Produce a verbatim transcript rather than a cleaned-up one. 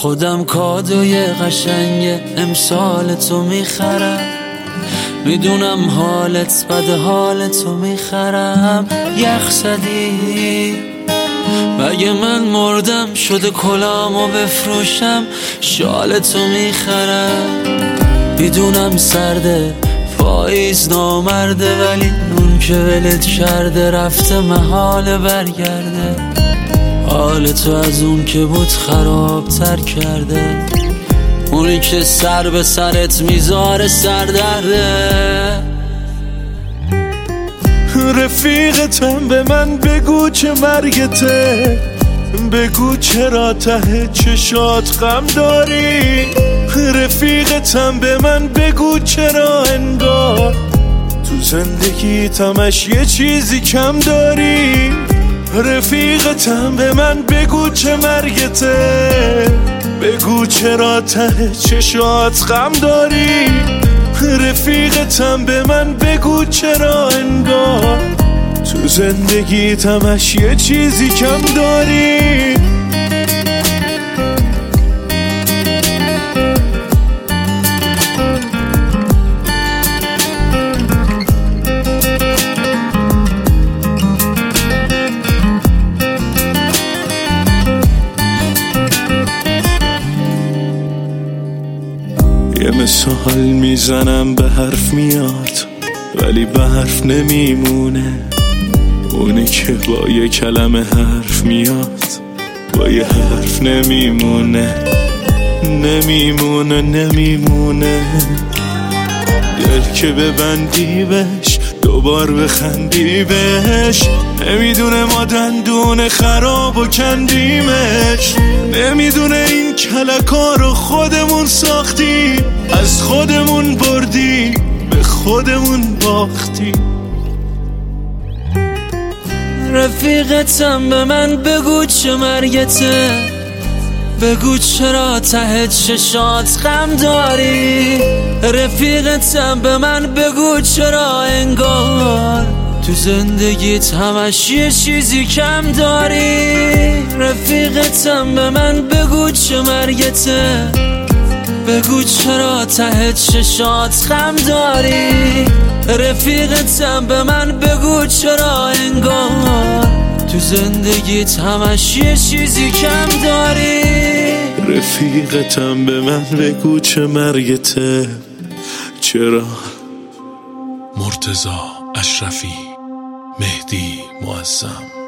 خودم کادوی قشنگ امسال تو میخرم، میدونم حالت بد، حال تو میخرم. یخ زدی مگه من مردم شده کلامو بفروشم، شال تو میخرم. میدونم سرده پاییز نامرده، ولی اون که ولت کرده رفته محال برگرده. حال تو از اون که بود خراب تر کرده، اونی که سر به سرت میذاره سردرده. رفیقتم به من بگو چه مرگته، بگو چرا ته چشات غم داری. رفیقتم به من بگو چرا انگار تو زندگی تمش یه چیزی کم داری. رفیقتم به من بگو چه مرگته، بگو چرا ته چشات غم داری. رفیقتم به من بگو چرا انگار تو زندگی تمش یه چیزی کم داری. یه مثال میزنم به حرف میاد ولی به حرف نمیمونه، اونی که با یه کلمه حرف میاد با یه حرف نمیمونه. نمیمونه نمیمونه دل که ببندی بهش دوبار بخندی بهش. نمیدونه ما دندون خراب و کندیمش، نمیدونه این کلکا رو خودمون ساختیم، از خودمون بردیم به خودمون باختیم. رفیقتم به من بگو چه مرگته، بگو چرا ته چشات غم داری. رفیقتم به من بگو چرا انگار تو زندگیت همش یه چیزی کم داری. رفیقتم به من بگو چه مرگته، بگو چرا ته چشات غم داری. رفیقتم به من بگو چرا انگار تو زندگیت همش یه چیزی کم داری. رفیقتم به من بگو چه مرگته، چرا. مرتضی اشرفی، مهدی معظم.